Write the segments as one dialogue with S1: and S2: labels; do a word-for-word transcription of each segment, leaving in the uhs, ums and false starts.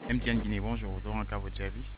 S1: M T N Guinée, bonjour. Dans un cas votre service.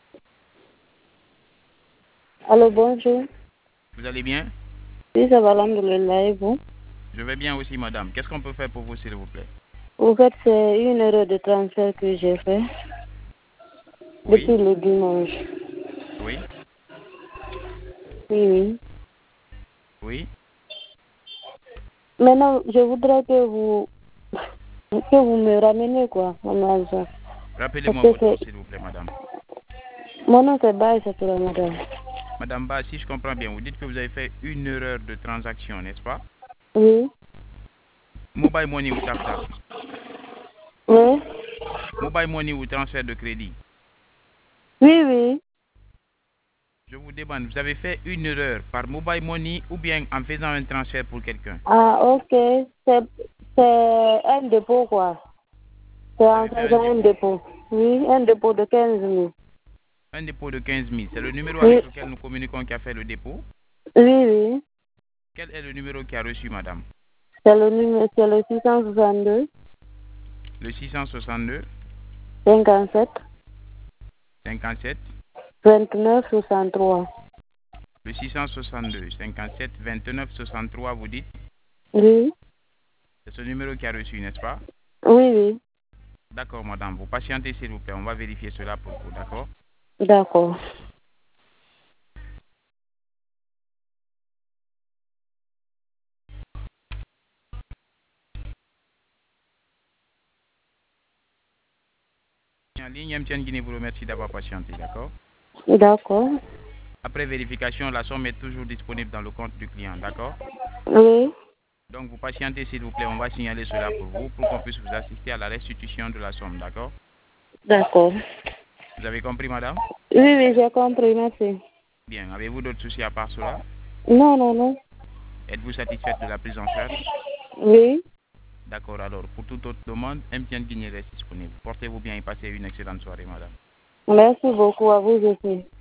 S2: Allô, bonjour.
S1: Vous allez bien?
S2: Oui, ça va, alhamdoulilah, et vous?
S1: Je vais bien aussi, madame. Qu'est-ce qu'on peut faire pour vous, s'il vous plaît?
S2: Au fait, c'est une erreur de transfert que j'ai fait
S1: Oui,
S2: depuis le dimanche.
S1: oui,
S2: Oui, oui.
S1: oui.
S2: Maintenant, je voudrais que vous, que vous me rameniez, quoi, mon argent. Parce
S1: Rappelez-moi
S2: que
S1: votre nom,
S2: c'est,
S1: s'il vous plaît, madame.
S2: mon nom c'est Baye, c'est pour la madame.
S1: Madame Ba, si je comprends bien, vous dites que vous avez fait une erreur de transaction, n'est-ce pas?
S2: Oui,
S1: Mobile money ou tap tap?
S2: oui,
S1: Mobile money ou transfert de crédit?
S2: oui, oui.
S1: Je vous demande, vous avez fait une erreur par mobile money ou bien en faisant un transfert pour quelqu'un?
S2: Ah, ok. C'est, c'est un dépôt, quoi. C'est
S1: Vous
S2: en
S1: avez fait un
S2: faisant un
S1: dépôt.
S2: dépôt. Oui, un dépôt de quinze mille.
S1: Un dépôt de quinze mille. C'est le numéro
S2: Oui,
S1: avec lequel nous communiquons qui a fait le dépôt.
S2: oui, oui.
S1: Quel est le numéro qui a reçu, madame?
S2: C'est le numéro, c'est le six cent soixante-deux,
S1: Le six cent soixante-deux,
S2: cinquante-sept,
S1: cinquante-sept,
S2: vingt-neuf, soixante-trois.
S1: le six cent soixante-deux, cinquante-sept, vingt-neuf, soixante-trois, vous dites?
S2: Oui,
S1: C'est ce numéro qui a reçu, n'est-ce pas?
S2: oui, oui.
S1: D'accord, madame. Vous patientez, s'il vous plaît. On va vérifier cela pour vous, d'accord?
S2: D'accord.
S1: En ligne, M T N Guinée vous remercie d'avoir patienté, d'accord?
S2: D'accord.
S1: Après vérification, la somme est toujours disponible dans le compte du client, d'accord?
S2: Oui,
S1: Donc, vous patientez, s'il vous plaît. On va signaler cela pour vous, pour qu'on puisse vous assister à la restitution de la somme, d'accord?
S2: d'accord.
S1: Vous avez compris, madame?
S2: Oui, oui, j'ai compris, merci.
S1: Bien. Avez-vous d'autres soucis à part cela?
S2: Non, non, non.
S1: Êtes-vous satisfaite de la prise en charge?
S2: Oui.
S1: D'accord, alors, pour toute autre demande, M T N Guinée reste disponible. Portez-vous bien et passez une excellente soirée, madame.
S2: Merci beaucoup à vous aussi.